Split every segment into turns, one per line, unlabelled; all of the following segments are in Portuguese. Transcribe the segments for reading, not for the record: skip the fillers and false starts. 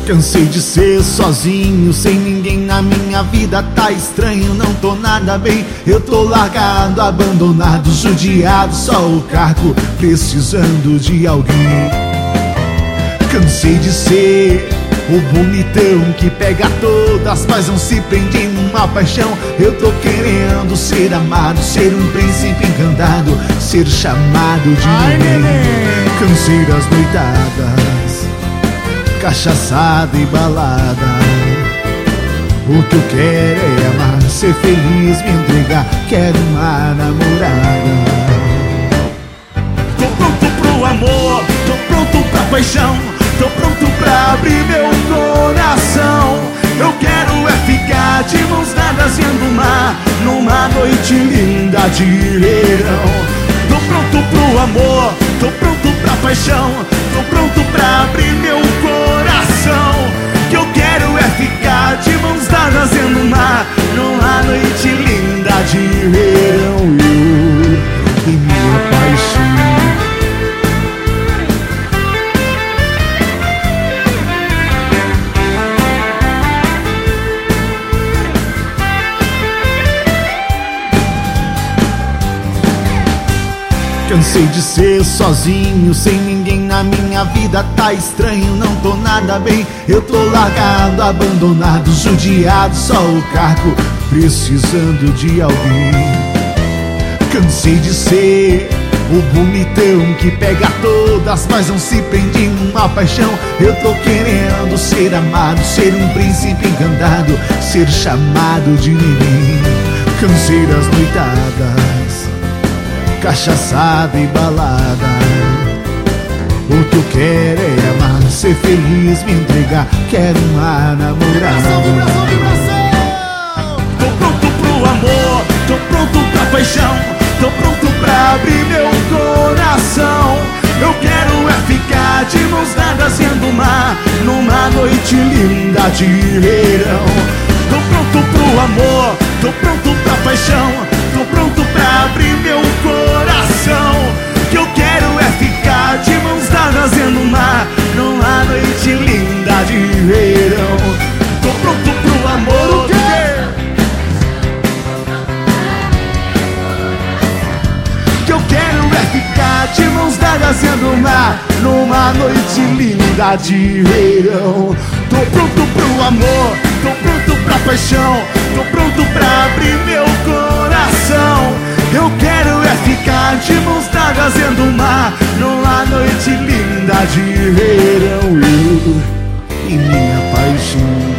Cansei de ser sozinho, sem ninguém na minha vida. Tá estranho, não tô nada bem. Eu tô largado, abandonado, judiado, só o cargo, precisando de alguém. Cansei de ser o bonitão que pega todas, mas não se prende em uma paixão. Eu tô querendo ser amado, ser um príncipe encantado, ser chamado de neném. Cansei das noitadas, cachaçada e balada. O que eu quero é amar, ser feliz, me entregar. Quero uma namorada. Tô pronto pro amor, tô pronto pra paixão, tô pronto pra abrir meu coração. Eu quero é ficar de mãos dadas vendo o mar, numa noite linda de verão. Tô pronto pro amor, tô pronto pra paixão, tô pronto pra abrir meu coração. Que eu quero é ficar de mãos dadas vendo o mar, numa noite linda de verão. Eu e minha paixão. Cansei de ser sozinho, sem ninguém na minha vida. Tá estranho, não tô nada bem. Eu tô largado, abandonado, judiado, só o cargo, precisando de alguém. Cansei de ser o bonitão que pega todas, mas não se prende em uma paixão. Eu tô querendo ser amado, ser um príncipe encantado, ser chamado de neném. Cansei das noitadas, cachaçada e balada. O que eu quero é amar, ser feliz, me entregar. Quero uma namorada. Tô pronto pro amor, tô pronto pra paixão, tô pronto pra abrir meu coração. Eu quero é ficar de mãos dadas vendo o mar, numa noite linda de verão. Tô pronto pro amor, tô pronto pra paixão, tô pronto pra abrir meu coração. Que eu quero é ficar de mãos dadas vendo o mar, numa noite linda de verão. Tô pronto pro amor, o quê? Que eu quero é ficar de mãos dadas vendo o mar, numa noite linda de verão. Tô pronto pro amor, tô pronto pra paixão, tô pronto pra abrir meu coração. Eu quero é ficar de mãos dadas vendo o mar, numa noite linda de verão. Eu e minha paixão.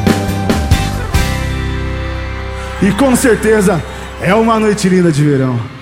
E com certeza é uma noite linda de verão.